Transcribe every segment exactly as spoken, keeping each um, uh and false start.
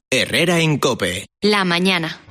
Herrera en COPE. La mañana.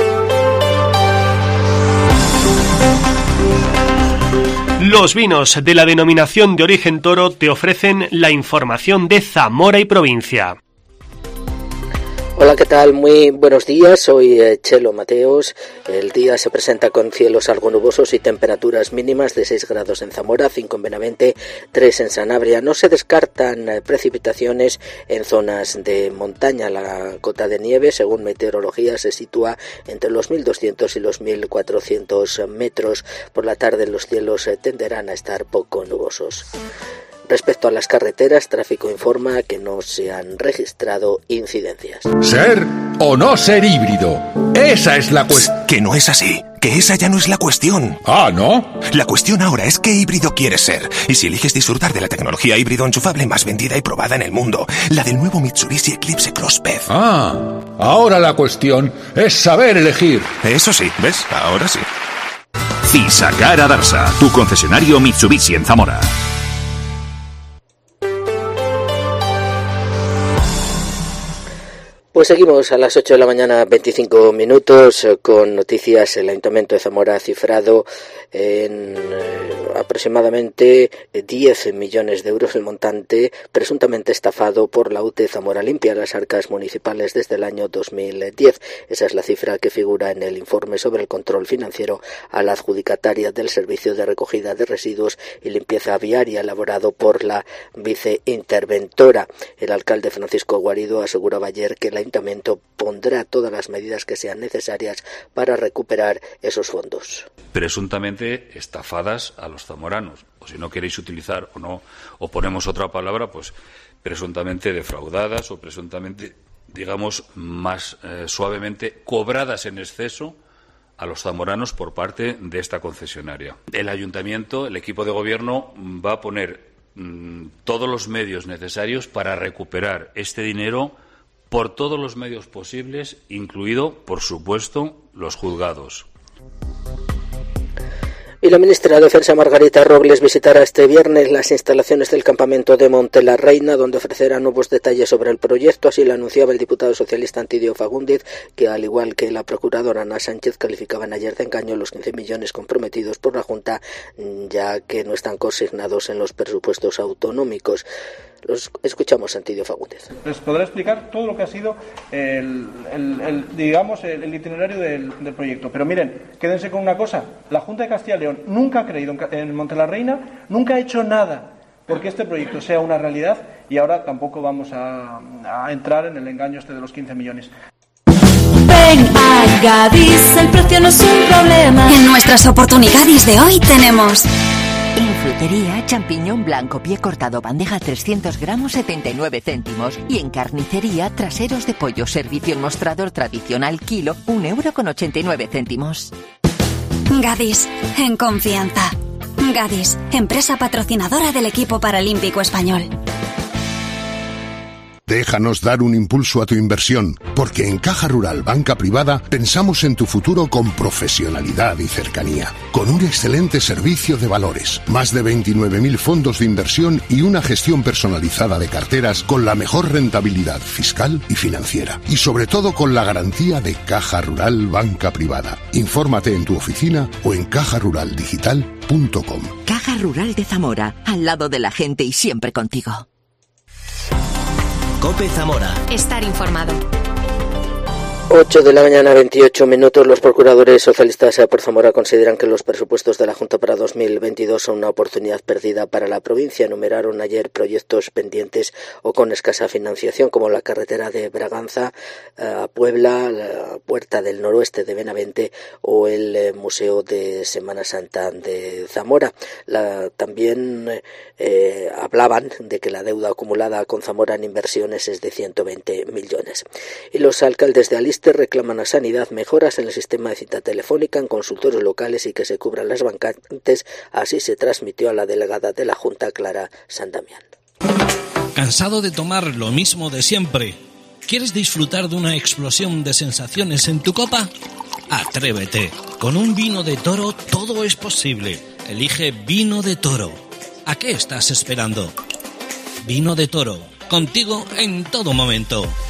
Los vinos de la denominación de origen Toro te ofrecen la información de Zamora y provincia. Hola, ¿qué tal? Muy buenos días, soy Chelo Mateos. El día se presenta con cielos algo nubosos y temperaturas mínimas de seis grados en Zamora, cinco en Benavente, tres en Sanabria. No se descartan precipitaciones en zonas de montaña. La cota de nieve, según meteorología, se sitúa entre los mil doscientos y los mil cuatrocientos metros. Por la tarde los cielos tenderán a estar poco nubosos. Respecto a las carreteras, tráfico informa que no se han registrado incidencias. ¿Ser o no ser híbrido? Esa es la cuestión. Que no es así, que esa ya no es la cuestión. Ah, ¿no? La cuestión ahora es qué híbrido quieres ser. Y si eliges disfrutar de la tecnología híbrido enchufable más vendida y probada en el mundo, la del nuevo Mitsubishi Eclipse Cross P E V. Ah, ahora la cuestión es saber elegir. Eso sí, ¿ves? Ahora sí. Cisakara Darsa, tu concesionario Mitsubishi en Zamora. Pues seguimos a las ocho de la mañana, veinticinco minutos, con noticias. El Ayuntamiento de Zamora ha cifrado en eh, aproximadamente diez millones de euros el montante presuntamente estafado por la U T E Zamora Limpia a las arcas municipales desde el año dos mil diez. Esa es la cifra que figura en el informe sobre el control financiero a la adjudicataria del servicio de recogida de residuos y limpieza viaria elaborado por la viceinterventora. El alcalde Francisco Guarido aseguraba ayer que el Ayuntamiento pondrá todas las medidas que sean necesarias para recuperar esos fondos. Presuntamente estafadas a los zamoranos, o si no queréis utilizar o no, o ponemos otra palabra, pues presuntamente defraudadas o presuntamente, digamos, más eh, suavemente cobradas en exceso a los zamoranos por parte de esta concesionaria. El Ayuntamiento, el equipo de gobierno, va a poner mmm, todos los medios necesarios para recuperar este dinero por todos los medios posibles, incluido, por supuesto, los juzgados. Y la ministra de Defensa, Margarita Robles, visitará este viernes las instalaciones del campamento de Monte la Reina, donde ofrecerá nuevos detalles sobre el proyecto. Así lo anunciaba el diputado socialista Antidio Fagúndez, que al igual que la procuradora Ana Sánchez calificaban ayer de engaño los quince millones comprometidos por la Junta, ya que no están consignados en los presupuestos autonómicos. Los escuchamos a Antidio Fagúndez. Les podrá explicar todo lo que ha sido el, el, el digamos el, el itinerario del, del proyecto. Pero miren, quédense con una cosa: la Junta de Castilla y León nunca ha creído en, en Monte la Reina, nunca ha hecho nada porque este proyecto sea una realidad, y ahora tampoco vamos a, a entrar en el engaño este de los quince millones. Ven a Gadis, el precio no es un problema. En nuestras oportunidades de hoy tenemos: en frutería, champiñón blanco pie cortado bandeja trescientos gramos setenta y nueve céntimos. Y en carnicería, traseros de pollo servicio en mostrador tradicional kilo un euro con ochenta y nueve céntimos. Gadis, en confianza. Gadis, empresa patrocinadora del equipo paralímpico español. Déjanos dar un impulso a tu inversión, porque en Caja Rural Banca Privada pensamos en tu futuro con profesionalidad y cercanía, con un excelente servicio de valores, más de veintinueve mil fondos de inversión y una gestión personalizada de carteras con la mejor rentabilidad fiscal y financiera, y sobre todo con la garantía de Caja Rural Banca Privada. Infórmate en tu oficina o en caja rural digital punto com. Caja Rural de Zamora, al lado de la gente y siempre contigo. COPE Zamora. Estar informado. ocho de la mañana, veintiocho minutos. Los procuradores socialistas por Zamora consideran que los presupuestos de la Junta para dos mil veintidós son una oportunidad perdida para la provincia. Enumeraron ayer proyectos pendientes o con escasa financiación, como la carretera de Braganza a Puebla, la Puerta del Noroeste de Benavente o el eh, Museo de Semana Santa de Zamora. La, también eh, hablaban de que la deuda acumulada con Zamora en inversiones es de ciento veinte millones. Y los alcaldes de Aliste reclaman a Sanidad mejoras en el sistema de cita telefónica en consultorios locales y que se cubran las vacantes. Así se transmitió a la delegada de la Junta, Clara Sandamián. ¿Cansado de tomar lo mismo de siempre? ¿Quieres disfrutar de una explosión de sensaciones en tu copa? Atrévete. Con un vino de Toro todo es posible. Elige Vino de Toro. ¿A qué estás esperando? Vino de Toro, contigo en todo momento.